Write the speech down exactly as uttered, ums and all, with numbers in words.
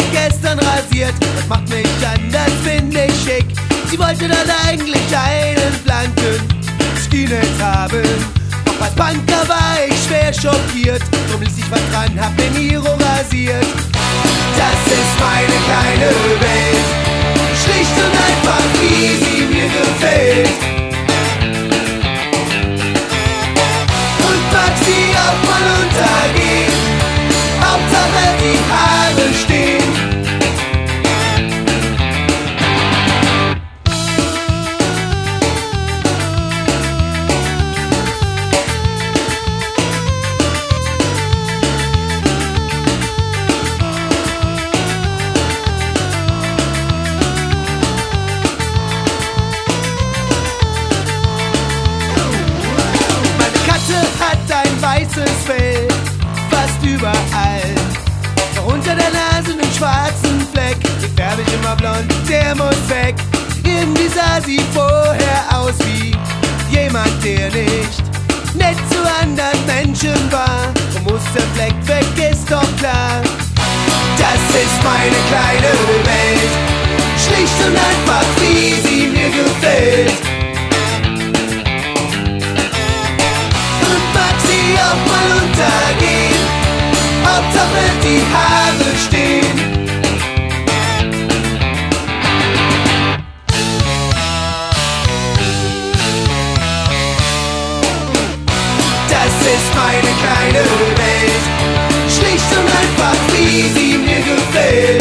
gestern rasiert, das macht mich anders, finde ich schick. Sie wollte dann eigentlich einen blanken Skinhead haben. Doch als Punker war ich schwer schockiert, drum ließ ich was dran, hab den Miro rasiert. Das ist meine kleine Welt, schlicht und einfach, wie sie mir gefällt. Und mag sie auch mal untergehen, Hauptsache die Haare stehen. Weißes Fell, fast überall. Doch unter der Nase einen schwarzen Fleck. Den färb ich immer blond, der muss weg. Irgendwie sah sie vorher aus wie jemand, der nicht nett zu anderen Menschen war. Und Musterfleck weg ist doch klar. Das ist meine kleine Welt, schlicht und einfach, wie sie mir gefällt. Auch mal untergehen, Hauptsache die Haare stehen. Das ist meine kleine Welt, schlicht und einfach, wie sie mir gefällt.